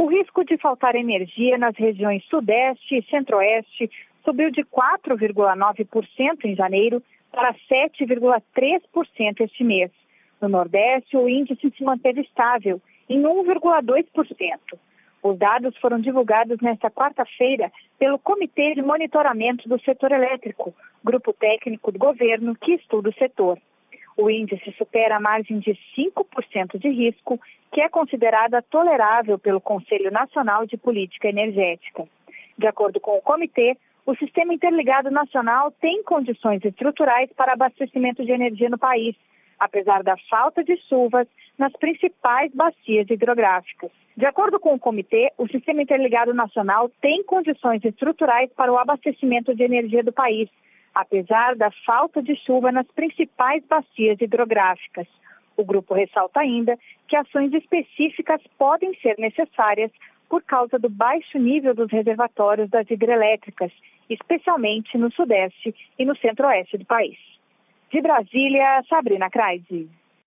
O risco de faltar energia nas regiões Sudeste e Centro-Oeste subiu de 4,9% em janeiro para 7,3% este mês. No Nordeste, o índice se manteve estável, em 1,2%. Os dados foram divulgados nesta quarta-feira pelo Comitê de Monitoramento do Setor Elétrico, grupo técnico do governo que estuda o setor. O índice supera a margem de 5% de risco, que é considerada tolerável pelo Conselho Nacional de Política Energética. De acordo com o comitê, o Sistema Interligado Nacional tem condições estruturais para abastecimento de energia no país, apesar da falta de chuvas nas principais bacias hidrográficas. De acordo com o comitê, o Sistema Interligado Nacional tem condições estruturais para o abastecimento de energia do país, apesar da falta de chuva nas principais bacias hidrográficas. O grupo ressalta ainda que ações específicas podem ser necessárias por causa do baixo nível dos reservatórios das hidrelétricas, especialmente no Sudeste e no Centro-Oeste do país. De Brasília, Sabrina Kreise.